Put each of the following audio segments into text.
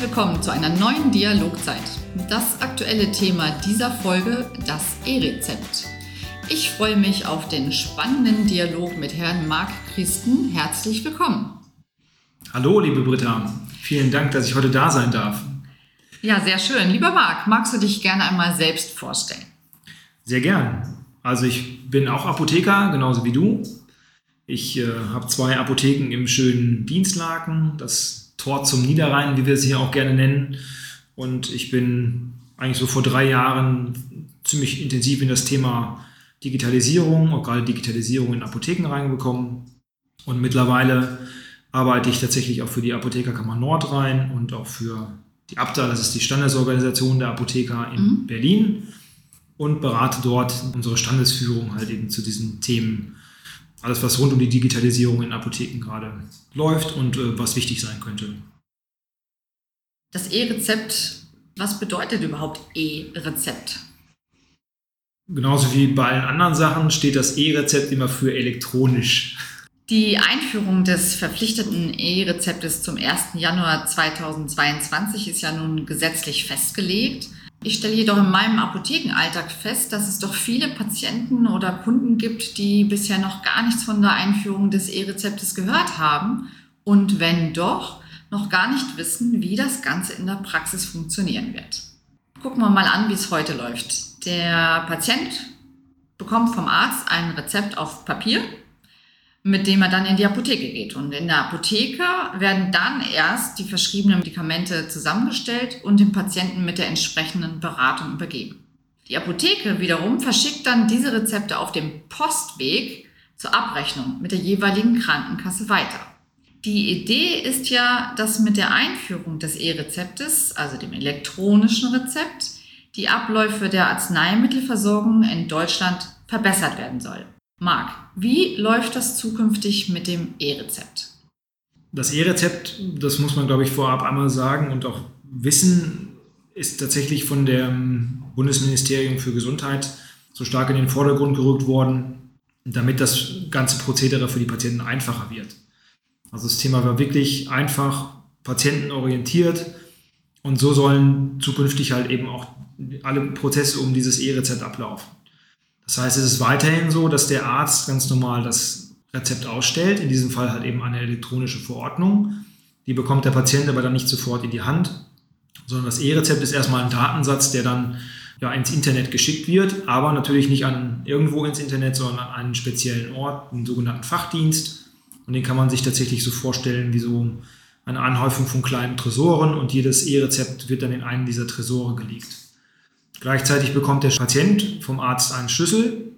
willkommen zu einer neuen Dialogzeit. Das aktuelle Thema dieser Folge, das E-Rezept. Ich freue mich auf den spannenden Dialog mit Herrn Marc Christen. Herzlich willkommen. Hallo, liebe Britta. Vielen Dank, dass ich heute da sein darf. Ja, sehr schön. Lieber Marc, magst du dich gerne einmal selbst vorstellen? Sehr gern. Also ich bin auch Apotheker, genauso wie du. Ich habe 2 Apotheken im schönen Dienstlaken, das Tor zum Niederrhein, wie wir es hier auch gerne nennen. Und ich bin eigentlich so vor 3 Jahren ziemlich intensiv in das Thema Digitalisierung, auch gerade Digitalisierung in Apotheken reingekommen. Und mittlerweile arbeite ich tatsächlich auch für die Apothekerkammer Nordrhein und auch für die ABDA, das ist die Standesorganisation der Apotheker in Berlin, und berate dort unsere Standesführung halt eben zu diesen Themen. Alles, was rund um die Digitalisierung in Apotheken gerade läuft und was wichtig sein könnte. Das E-Rezept, was bedeutet überhaupt E-Rezept? Genauso wie bei allen anderen Sachen steht das E-Rezept immer für elektronisch. Die Einführung des verpflichteten E-Rezeptes zum 1. Januar 2022 ist ja nun gesetzlich festgelegt. Ich stelle jedoch in meinem Apothekenalltag fest, dass es doch viele Patienten oder Kunden gibt, die bisher noch gar nichts von der Einführung des E-Rezeptes gehört haben und wenn doch, noch gar nicht wissen, wie das Ganze in der Praxis funktionieren wird. Gucken wir mal an, wie es heute läuft. Der Patient bekommt vom Arzt ein Rezept auf Papier, mit dem er dann in die Apotheke geht. Und in der Apotheke werden dann erst die verschriebenen Medikamente zusammengestellt und dem Patienten mit der entsprechenden Beratung übergeben. Die Apotheke wiederum verschickt dann diese Rezepte auf dem Postweg zur Abrechnung mit der jeweiligen Krankenkasse weiter. Die Idee ist ja, dass mit der Einführung des E-Rezeptes, also dem elektronischen Rezept, die Abläufe der Arzneimittelversorgung in Deutschland verbessert werden soll. Marc, wie läuft das zukünftig mit dem E-Rezept? Das E-Rezept, das muss man, glaube ich, vorab einmal sagen und auch wissen, ist tatsächlich von dem Bundesministerium für Gesundheit so stark in den Vordergrund gerückt worden, damit das ganze Prozedere für die Patienten einfacher wird. Also das Thema war wirklich einfach, patientenorientiert, und so sollen zukünftig halt eben auch alle Prozesse um dieses E-Rezept ablaufen. Das heißt, es ist weiterhin so, dass der Arzt ganz normal das Rezept ausstellt, in diesem Fall halt eben eine elektronische Verordnung. Die bekommt der Patient aber dann nicht sofort in die Hand, sondern das E-Rezept ist erstmal ein Datensatz, der dann ins Internet geschickt wird, aber natürlich nicht irgendwo ins Internet, sondern an einen speziellen Ort, einen sogenannten Fachdienst. Und den kann man sich tatsächlich so vorstellen wie so eine Anhäufung von kleinen Tresoren, und jedes E-Rezept wird dann in einen dieser Tresore gelegt. Gleichzeitig bekommt der Patient vom Arzt einen Schlüssel,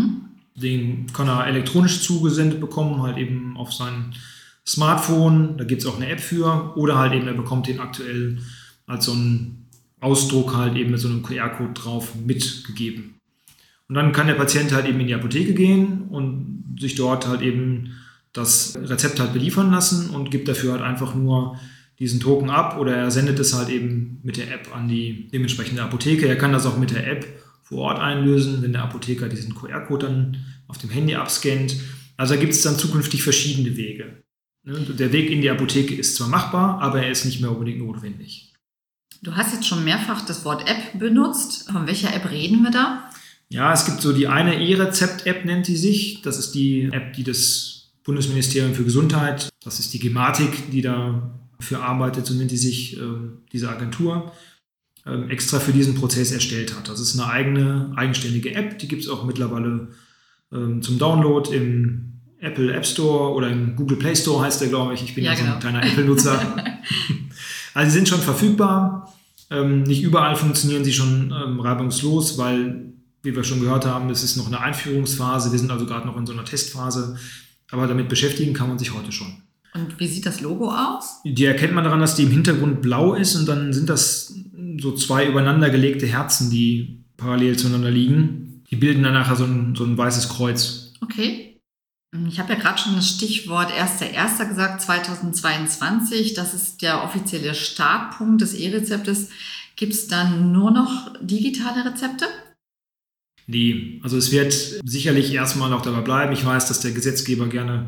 den kann er elektronisch zugesendet bekommen, halt eben auf sein Smartphone, da gibt es auch eine App für, oder halt eben er bekommt den aktuell als so einen Ausdruck halt eben mit so einem QR-Code drauf mitgegeben. Und dann kann der Patient halt eben in die Apotheke gehen und sich dort halt eben das Rezept halt beliefern lassen und gibt dafür halt einfach nur diesen Token ab, oder er sendet es halt eben mit der App an die dementsprechende Apotheke. Er kann das auch mit der App vor Ort einlösen, wenn der Apotheker diesen QR-Code dann auf dem Handy abscannt. Also da gibt es dann zukünftig verschiedene Wege. Der Weg in die Apotheke ist zwar machbar, aber er ist nicht mehr unbedingt notwendig. Du hast jetzt schon mehrfach das Wort App benutzt. Von welcher App reden wir da? Ja, es gibt so die eine E-Rezept-App, nennt die sich. Das ist die App, die das Bundesministerium für Gesundheit, das ist die Gematik, die da für arbeitet, so nennt die sich, diese Agentur, extra für diesen Prozess erstellt hat. Das ist eine eigenständige App, die gibt es auch mittlerweile zum Download im Apple App Store oder im Google Play Store heißt der, glaube ich. Ich bin ja so ein kleiner Apple-Nutzer. Also sie sind schon verfügbar. Nicht überall funktionieren sie schon reibungslos, weil, wie wir schon gehört haben, es ist noch eine Einführungsphase. Wir sind also gerade noch in so einer Testphase. Aber damit beschäftigen kann man sich heute schon. Und wie sieht das Logo aus? Die erkennt man daran, dass die im Hintergrund blau ist, und dann sind das so 2 übereinander gelegte Herzen, die parallel zueinander liegen. Die bilden dann nachher so ein weißes Kreuz. Okay. Ich habe ja gerade schon das Stichwort 1.1. gesagt, 2022. Das ist der offizielle Startpunkt des E-Rezeptes. Gibt es dann nur noch digitale Rezepte? Nee, also es wird sicherlich erstmal noch dabei bleiben. Ich weiß, dass der Gesetzgeber gerne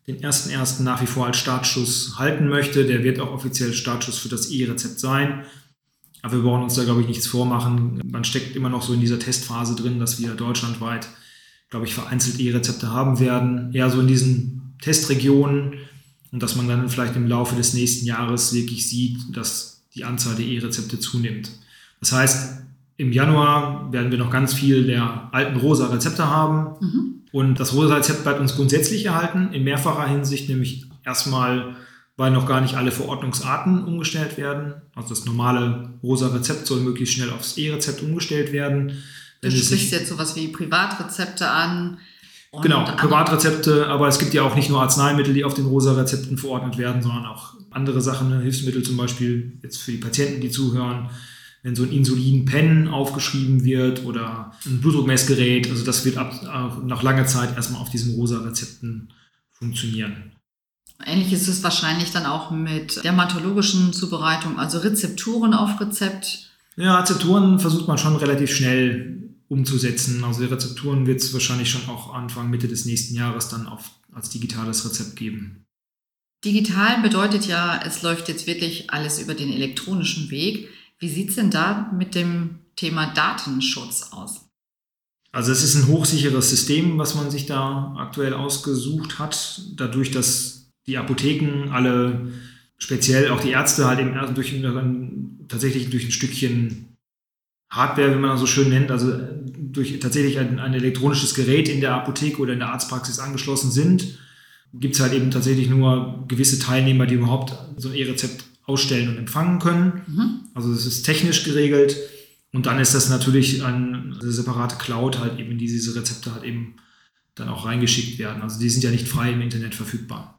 den 1.1. nach wie vor als Startschuss halten möchte. Der wird auch offiziell Startschuss für das E-Rezept sein. Aber wir brauchen uns da, glaube ich, nichts vormachen. Man steckt immer noch so in dieser Testphase drin, dass wir deutschlandweit, glaube ich, vereinzelt E-Rezepte haben werden. Eher so in diesen Testregionen. Und dass man dann vielleicht im Laufe des nächsten Jahres wirklich sieht, dass die Anzahl der E-Rezepte zunimmt. Das heißt, im Januar werden wir noch ganz viel der alten rosa Rezepte haben. Und das rosa Rezept bleibt uns grundsätzlich erhalten, in mehrfacher Hinsicht, nämlich erstmal, weil noch gar nicht alle Verordnungsarten umgestellt werden. Also das normale rosa Rezept soll möglichst schnell aufs E-Rezept umgestellt werden. Du sprichst jetzt sowas wie Privatrezepte an. Genau, Privatrezepte, aber es gibt ja auch nicht nur Arzneimittel, die auf den rosa Rezepten verordnet werden, sondern auch andere Sachen, Hilfsmittel zum Beispiel jetzt für die Patienten, die zuhören, wenn so ein Insulin-Pen aufgeschrieben wird oder ein Blutdruckmessgerät, also das wird nach langer Zeit erstmal auf diesen rosa Rezepten funktionieren. Ähnlich ist es wahrscheinlich dann auch mit dermatologischen Zubereitung, also Rezepturen auf Rezept. Ja, Rezepturen versucht man schon relativ schnell umzusetzen. Also die Rezepturen wird es wahrscheinlich schon auch Anfang, Mitte des nächsten Jahres dann als digitales Rezept geben. Digital bedeutet ja, es läuft jetzt wirklich alles über den elektronischen Weg. Wie sieht es denn da mit dem Thema Datenschutz aus? Also es ist ein hochsicheres System, was man sich da aktuell ausgesucht hat. Dadurch, dass die Apotheken alle, speziell auch die Ärzte, halt eben tatsächlich durch ein Stückchen Hardware, wie man das so schön nennt, also durch tatsächlich ein elektronisches Gerät in der Apotheke oder in der Arztpraxis angeschlossen sind, gibt es halt eben tatsächlich nur gewisse Teilnehmer, die überhaupt so ein E-Rezept ausstellen und empfangen können. Also das ist technisch geregelt und dann ist das natürlich eine separate Cloud halt eben, in die diese Rezepte halt eben dann auch reingeschickt werden. Also die sind ja nicht frei im Internet verfügbar.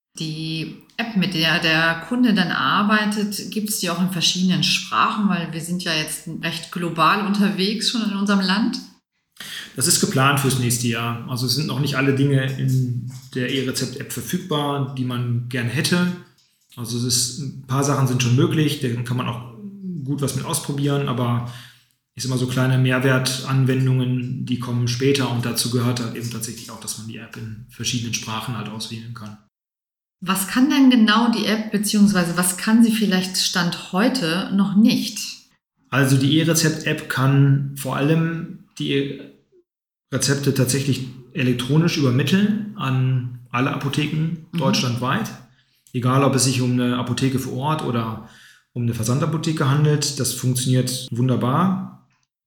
Die App, mit der der Kunde dann arbeitet, gibt es die auch in verschiedenen Sprachen, weil wir sind ja jetzt recht global unterwegs schon in unserem Land. Das ist geplant fürs nächste Jahr. Also es sind noch nicht alle Dinge in der E-Rezept-App verfügbar, die man gerne hätte. Also ein paar Sachen sind schon möglich, da kann man auch gut was mit ausprobieren, aber ich sag mal, so kleine Mehrwertanwendungen, die kommen später und dazu gehört halt eben tatsächlich auch, dass man die App in verschiedenen Sprachen halt auswählen kann. Was kann denn genau die App, beziehungsweise was kann sie vielleicht Stand heute noch nicht? Also die E-Rezept-App kann vor allem die Rezepte tatsächlich elektronisch übermitteln an alle Apotheken deutschlandweit. Egal, ob es sich um eine Apotheke vor Ort oder um eine Versandapotheke handelt. Das funktioniert wunderbar.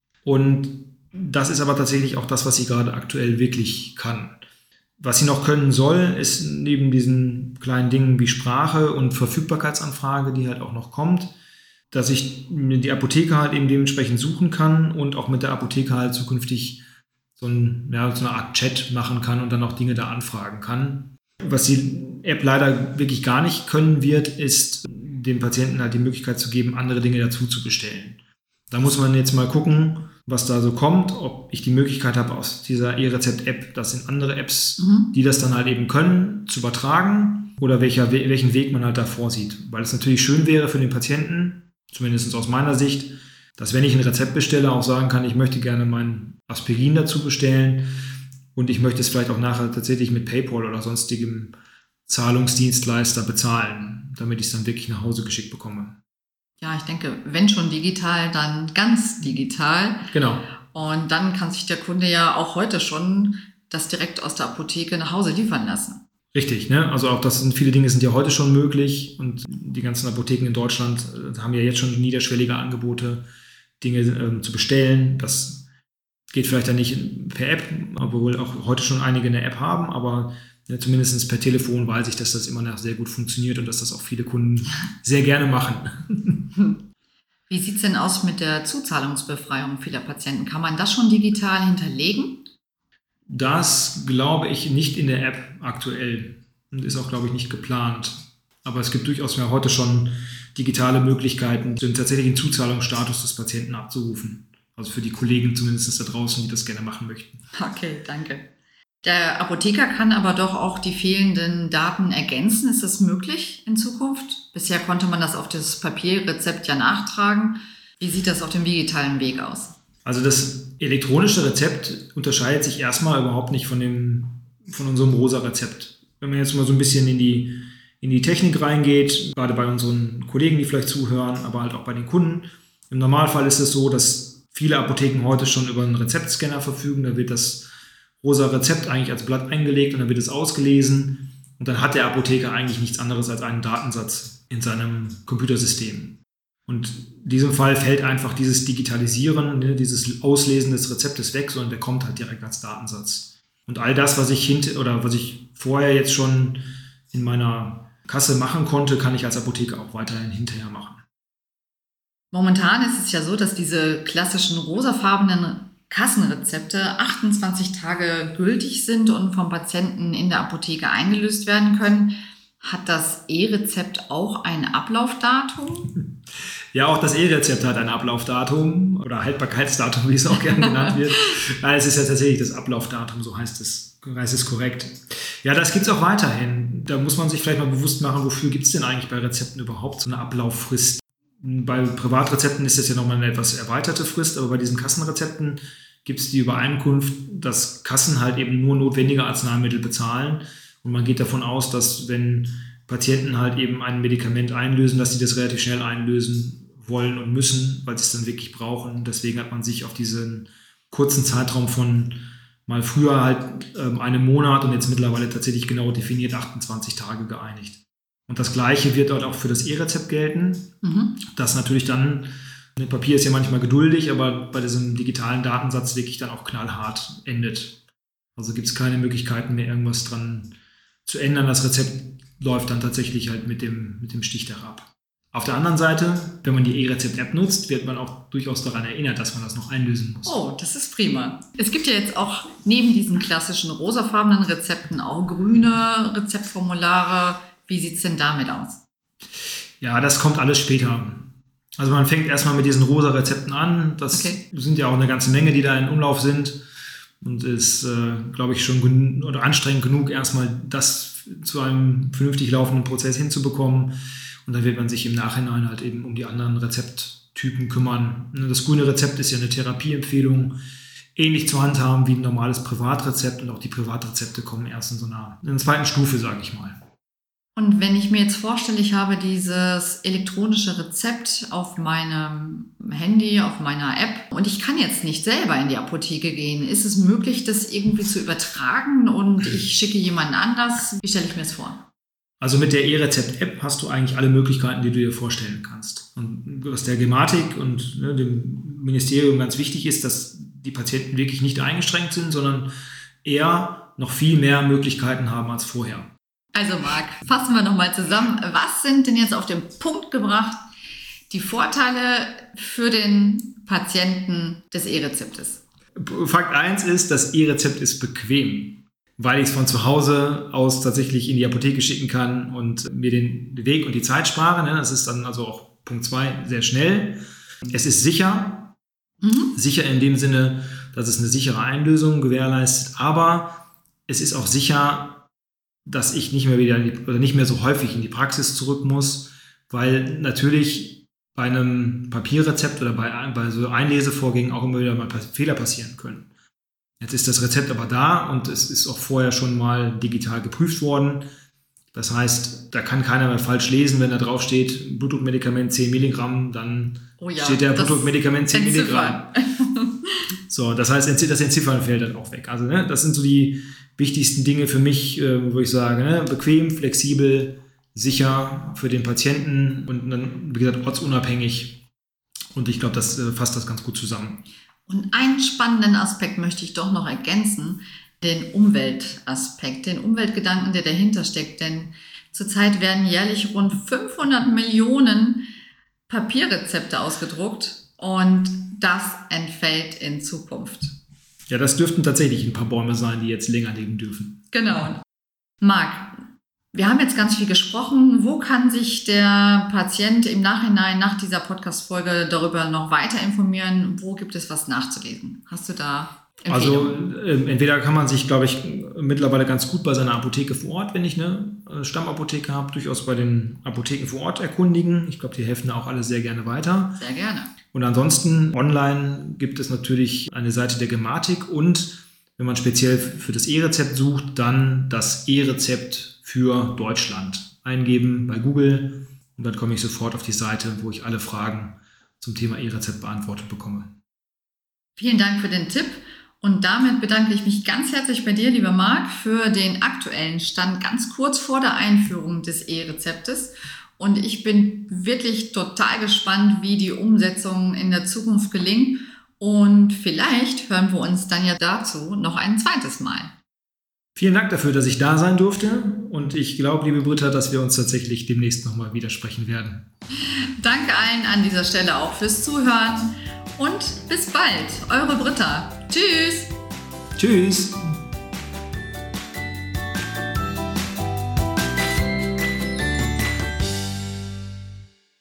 Und das ist aber tatsächlich auch das, was sie gerade aktuell wirklich kann. Was sie noch können soll, ist neben diesen kleinen Dingen wie Sprache und Verfügbarkeitsanfrage, die halt auch noch kommt, dass ich die Apotheke halt eben dementsprechend suchen kann und auch mit der Apotheke halt zukünftig so eine Art Chat machen kann und dann auch Dinge da anfragen kann. Was die App leider wirklich gar nicht können wird, ist dem Patienten halt die Möglichkeit zu geben, andere Dinge dazu zu bestellen. Da muss man jetzt mal gucken, was da so kommt, ob ich die Möglichkeit habe, aus dieser E-Rezept-App das in andere Apps, die das dann halt eben können, zu übertragen oder welchen Weg man halt da vorsieht. Weil es natürlich schön wäre für den Patienten, zumindest aus meiner Sicht, dass wenn ich ein Rezept bestelle, auch sagen kann, ich möchte gerne mein Aspirin dazu bestellen und ich möchte es vielleicht auch nachher tatsächlich mit PayPal oder sonstigem Zahlungsdienstleister bezahlen, damit ich es dann wirklich nach Hause geschickt bekomme. Ja, ich denke, wenn schon digital, dann ganz digital. Genau. Und dann kann sich der Kunde ja auch heute schon das direkt aus der Apotheke nach Hause liefern lassen. Richtig, ne? Also auch viele Dinge sind ja heute schon möglich und die ganzen Apotheken in Deutschland haben ja jetzt schon niederschwellige Angebote, Dinge zu bestellen. Das geht vielleicht dann nicht per App, obwohl auch heute schon einige eine App haben, aber zumindest per Telefon weiß ich, dass das immer noch sehr gut funktioniert und dass das auch viele Kunden sehr gerne machen. Wie sieht es denn aus mit der Zuzahlungsbefreiung vieler Patienten? Kann man das schon digital hinterlegen? Das glaube ich nicht in der App aktuell und ist auch, glaube ich, nicht geplant. Aber es gibt durchaus ja heute schon digitale Möglichkeiten, den tatsächlichen Zuzahlungsstatus des Patienten abzurufen. Also für die Kollegen zumindest da draußen, die das gerne machen möchten. Okay, danke. Der Apotheker kann aber doch auch die fehlenden Daten ergänzen. Ist das möglich in Zukunft? Bisher konnte man das auf das Papierrezept ja nachtragen. Wie sieht das auf dem digitalen Weg aus? Also das elektronische Rezept unterscheidet sich erstmal überhaupt nicht von unserem rosa Rezept. Wenn man jetzt mal so ein bisschen in die Technik reingeht, gerade bei unseren Kollegen, die vielleicht zuhören, aber halt auch bei den Kunden. Im Normalfall ist es so, dass viele Apotheken heute schon über einen Rezeptscanner verfügen. Da wird das rosa Rezept eigentlich als Blatt eingelegt und dann wird es ausgelesen. Und dann hat der Apotheker eigentlich nichts anderes als einen Datensatz in seinem Computersystem. Und in diesem Fall fällt einfach dieses Digitalisieren, dieses Auslesen des Rezeptes weg, sondern der kommt halt direkt als Datensatz. Und all das, was ich vorher jetzt schon in meiner Kasse machen konnte, kann ich als Apotheker auch weiterhin hinterher machen. Momentan ist es ja so, dass diese klassischen rosafarbenen Kassenrezepte 28 Tage gültig sind und vom Patienten in der Apotheke eingelöst werden können. Hat das E-Rezept auch ein Ablaufdatum? Ja, auch das E-Rezept hat ein Ablaufdatum oder Haltbarkeitsdatum, wie es auch gerne genannt wird. Nein, es ist ja tatsächlich das Ablaufdatum, so heißt es korrekt. Ja, das gibt es auch weiterhin. Da muss man sich vielleicht mal bewusst machen, wofür gibt es denn eigentlich bei Rezepten überhaupt so eine Ablauffrist? Bei Privatrezepten ist das ja nochmal eine etwas erweiterte Frist, aber bei diesen Kassenrezepten gibt es die Übereinkunft, dass Kassen halt eben nur notwendige Arzneimittel bezahlen. Und man geht davon aus, dass wenn Patienten halt eben ein Medikament einlösen, dass sie das relativ schnell einlösen wollen und müssen, weil sie es dann wirklich brauchen. Deswegen hat man sich auf diesen kurzen Zeitraum von mal früher halt einem Monat und jetzt mittlerweile tatsächlich genau definiert 28 Tage geeinigt. Und das Gleiche wird dort auch für das E-Rezept gelten. Das natürlich dann, Papier ist ja manchmal geduldig, aber bei diesem digitalen Datensatz wirklich dann auch knallhart endet. Also gibt es keine Möglichkeiten mehr, irgendwas dran zu ändern. Das Rezept läuft dann tatsächlich halt mit dem Stichtag ab. Auf der anderen Seite, wenn man die E-Rezept-App nutzt, wird man auch durchaus daran erinnert, dass man das noch einlösen muss. Oh, das ist prima. Es gibt ja jetzt auch neben diesen klassischen rosafarbenen Rezepten auch grüne Rezeptformulare. Wie sieht es denn damit aus? Ja, das kommt alles später. Also man fängt erstmal mit diesen rosa Rezepten an. Das sind ja auch eine ganze Menge, die da in Umlauf sind. Und ist, glaube ich, schon anstrengend genug, erstmal das zu einem vernünftig laufenden Prozess hinzubekommen. Und dann wird man sich im Nachhinein halt eben um die anderen Rezepttypen kümmern. Das grüne Rezept ist ja eine Therapieempfehlung, ähnlich zu handhaben wie ein normales Privatrezept. Und auch die Privatrezepte kommen erst in einer zweiten Stufe, sage ich mal. Und wenn ich mir jetzt vorstelle, ich habe dieses elektronische Rezept auf meinem Handy, auf meiner App und ich kann jetzt nicht selber in die Apotheke gehen, ist es möglich, das irgendwie zu übertragen und ich schicke jemanden anders? Wie stelle ich mir das vor? Also mit der E-Rezept-App hast du eigentlich alle Möglichkeiten, die du dir vorstellen kannst. Und was der Gematik und dem Ministerium ganz wichtig ist, dass die Patienten wirklich nicht eingeschränkt sind, sondern eher noch viel mehr Möglichkeiten haben als vorher. Also Marc, fassen wir nochmal zusammen. Was sind denn jetzt auf den Punkt gebracht die Vorteile für den Patienten des E-Rezeptes? Fakt 1 ist, das E-Rezept ist bequem, weil ich es von zu Hause aus tatsächlich in die Apotheke schicken kann und mir den Weg und die Zeit spare. Das ist dann also auch Punkt 2 sehr schnell. Es ist sicher. Sicher in dem Sinne, dass es eine sichere Einlösung gewährleistet, aber es ist auch sicher, dass ich nicht mehr so häufig in die Praxis zurück muss, weil natürlich bei einem Papierrezept oder bei so Einlesevorgängen auch immer wieder mal Fehler passieren können. Jetzt ist das Rezept aber da und es ist auch vorher schon mal digital geprüft worden. Das heißt, da kann keiner mehr falsch lesen, wenn da drauf steht, Blutdruckmedikament 10 Milligramm, dann steht der Blutdruckmedikament 10 Milligramm. So, das heißt, das Entziffern fällt dann auch weg. Also das sind so die wichtigsten Dinge für mich, wo ich sage, bequem, flexibel, sicher für den Patienten und dann, wie gesagt, ortsunabhängig. Und ich glaube, das fasst das ganz gut zusammen. Und einen spannenden Aspekt möchte ich doch noch ergänzen, den Umweltaspekt, den Umweltgedanken, der dahinter steckt. Denn zurzeit werden jährlich rund 500 Millionen Papierrezepte ausgedruckt und das entfällt in Zukunft. Ja, das dürften tatsächlich ein paar Bäume sein, die jetzt länger leben dürfen. Genau. Marc, wir haben jetzt ganz viel gesprochen. Wo kann sich der Patient im Nachhinein nach dieser Podcast-Folge darüber noch weiter informieren? Wo gibt es was nachzulesen? Hast du da Empfehlungen? Also entweder kann man sich, glaube ich, mittlerweile ganz gut bei seiner Apotheke vor Ort, wenn ich eine Stammapotheke habe, durchaus bei den Apotheken vor Ort erkundigen. Ich glaube, die helfen da auch alle sehr gerne weiter. Sehr gerne. Und ansonsten online gibt es natürlich eine Seite der Gematik und Wenn man speziell für das E-Rezept sucht, dann das E-Rezept für Deutschland eingeben bei Google und dann komme ich sofort auf die Seite, wo ich alle Fragen zum Thema E-Rezept beantwortet bekomme. Vielen Dank für den Tipp und damit bedanke ich mich ganz herzlich bei dir, lieber Marc, für den aktuellen Stand ganz kurz vor der Einführung des E-Rezeptes. Und ich bin wirklich total gespannt, wie die Umsetzung in der Zukunft gelingt. Und vielleicht hören wir uns dann ja dazu noch ein zweites Mal. Vielen Dank dafür, dass ich da sein durfte. Und ich glaube, liebe Britta, dass wir uns tatsächlich demnächst nochmal widersprechen werden. Danke allen an dieser Stelle auch fürs Zuhören. Und bis bald, eure Britta. Tschüss. Tschüss.